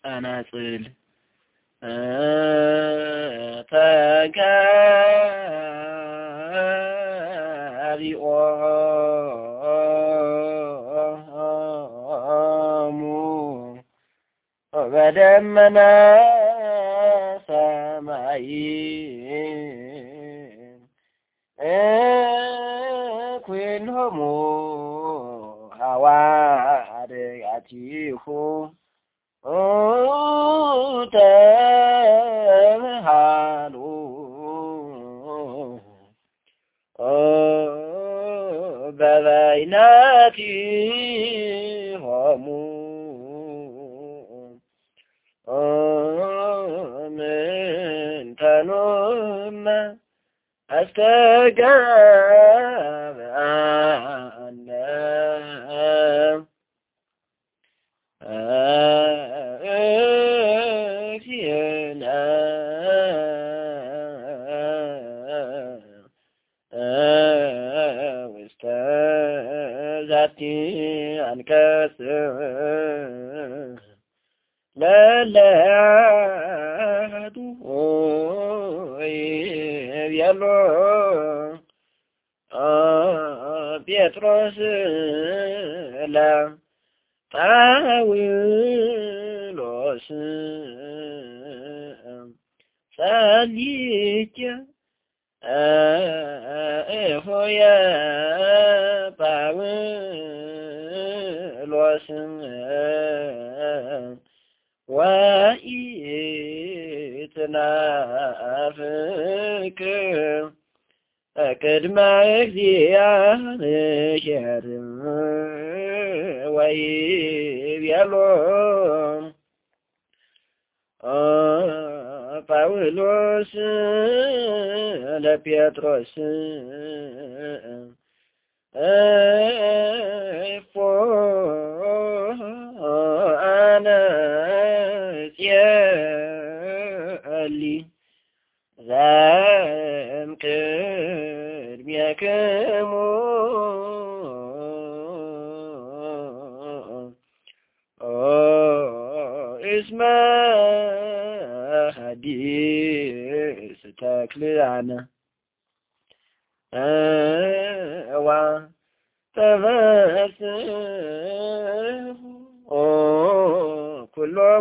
አናጽል ተጋቢኦሙ በደመና ሰማይ ኩሎሙ ሐዋርያቲሁ ተምሃሉ በበይናቲሆሙ ምንተኑመ አስተጋብአነ እግዚእነ ውስተ ዛቲ አንቀጽ ለለአሐዱ ይቤሎ ጴጥሮስ ለጳውሎስ ጸልይከ ሆየ ጳውሎስ ወኢትናፍቅ ቅድመ እግዚአብሔር ወይቤሎ ጳውሎስ ለጴጥሮስ እፎ አነ ጼሊ ዘእምቅድሜክሙ እስመ ሐዲስ ተክል አነ ወተፈስሑ ኩሎሙ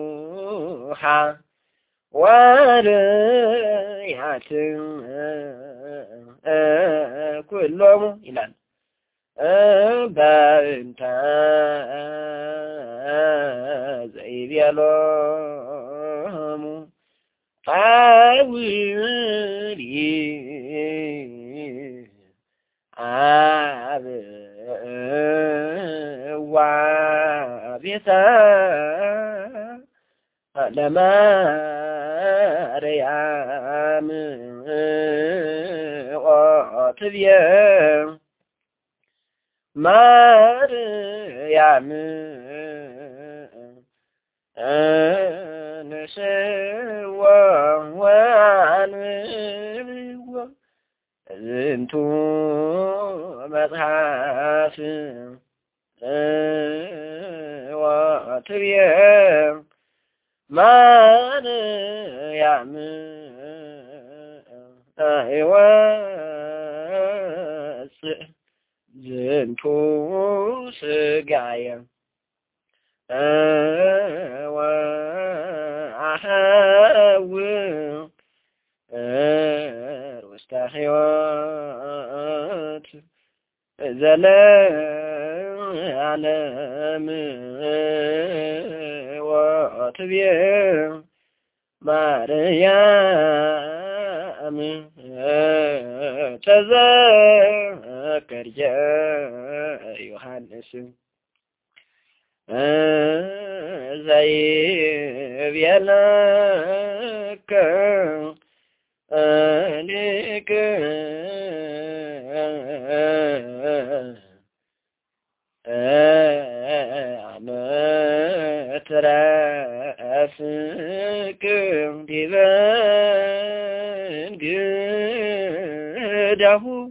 ሐዋርያት ኩሎሙ ይላል በእንተ ዘይቤሎሙ ጳውሊ አብዋ ቤተ ለማርያም ኦትብየ ማርያም ንስዋ ወአንብቦ ዝንቱ መጽሐፍ ወኦትብየ ማርያም አይወፅእ ዝንቱ ሥጋየ ወአሐውር ውስተ ሕይወት ዘለዓለም ወኦትብየ ማርያም ተዘከርየ ዮሐንስ ዘይቤለከ ሊቅ አመትረፍቅ ዲበ እንግዳሁ